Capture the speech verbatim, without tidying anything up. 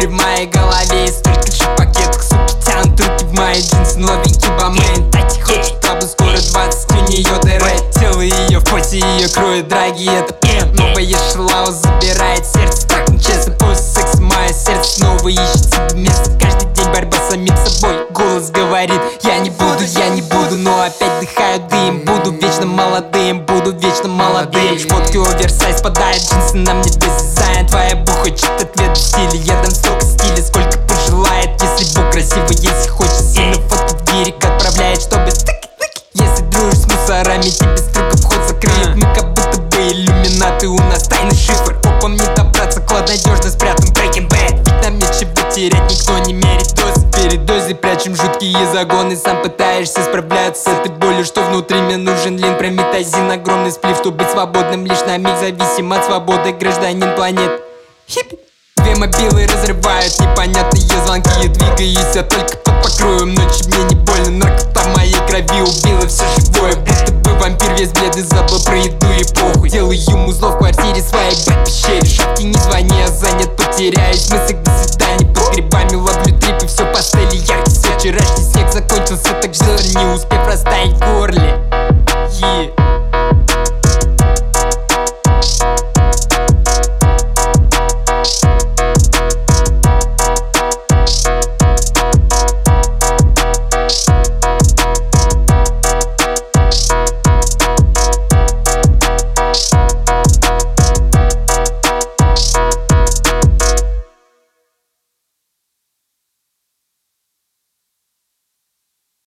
в моей голове и столько же пакетов, суки тянут руки в мои джинсы, новенький бомэн. Тати хочет табу, скоро двадцать, у нее дыры. Тело ее в поте, ее кроет драги, это пен. Новая шалава забирает сердце, так нечестно. После секса мое сердце снова ищет себе место. Каждый день борьба с самим собой, голос говорит: я не буду, я не буду, но опять дыхаю дым. Буду вечно молодым, буду вечно молодым. Шмотки оверсайз, падает джинсы на мне без дизайна. Твоя буха хочет ответ в стиле, я дам столько стиля, сколько пожелает. Если Бог красивый, если хочет сильно, фотки в директ отправляет, чтобы стыки-тыки. Если дружишь с мусорами, тебе строго вход закрыт. Мы как будто бы иллюминаты, у нас тайный шифр. Опам не добраться, клад надежно спрятан Breaking Bad. Ведь нам нечего терять, никто не мерит доз. Перед дозой прячем жуткие загоны, сам пытаешься справляться с этой болью, что внутри. Мне нужен лин, прометазин, огромный сплив, чтобы быть свободным лишь на миг, зависим от свободы, гражданин планет. Хиппи. Две мобилы разрывают непонятные звонки. Я двигаюсь, я только под покроем ночи, мне не больно. Наркота в моей крови убила все живое, будто бы вампир весь бледный, забыл про еду и похуй. Делаю музло в квартире своей, в пещере. Шапки не звони, я занят, потеряюсь в мыслях, до свидания. Под грибами ловлю трипы, все пастели, яркий свет. Вчерашний снег закончился, так жир, не успев растаять в горле.